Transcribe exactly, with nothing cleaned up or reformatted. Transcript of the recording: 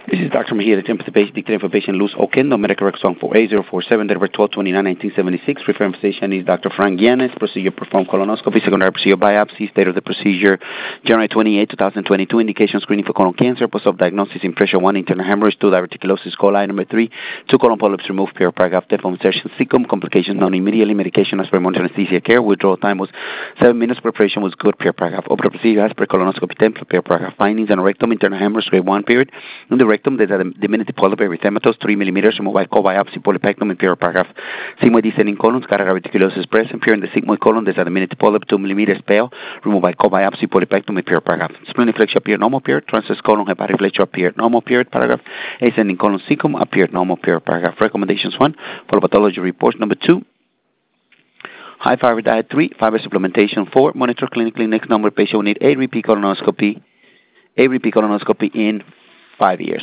This is Doctor Mejia, the temperature patient, dictating for patient Luz Oquendo, medical record song for A zero four seven, delivered twelve twenty-nine nineteen seventy-six. Referring physician is Doctor Frank Yanes. Procedure performed colonoscopy, secondary procedure biopsy. State of the procedure, January twenty-eighth, twenty twenty-two. Indication screening for colon cancer. Post-op diagnosis in pressure one, internal hemorrhage, two, diverticulosis coli. Number three, two colon polyps removed, period, paragraph, death, insertion, cecum. Complications known immediately. Medication as per monitor anesthesia care. Withdrawal time was seven minutes. Preparation was good, period, paragraph. Operative procedure as per colonoscopy template, period, paragraph. Findings on rectum, internal hemorrhage, grade one, period. In the rectum, there's a diminutive polyp erythematous, three millimeters, removed by co-biopsy, polypectum, and period, paragraph. Sigmoid descending colon, scatter diverticulosis present, period. In the sigmoid colon, there's a diminutive polyp, two millimeters, pale, removed by co-biopsy, polypectum, and period, paragraph. Splenic flexure appeared normal, period. Transverse colon, hepatic flexure appeared normal, period, paragraph. Ascending colon, cecum appeared normal, period, paragraph. Recommendations one, follow pathology report. Number two, high fiber diet. Three, fiber supplementation. Four, monitor clinically. Next number, patient will need a repeat colonoscopy, a repeat colonoscopy in five years.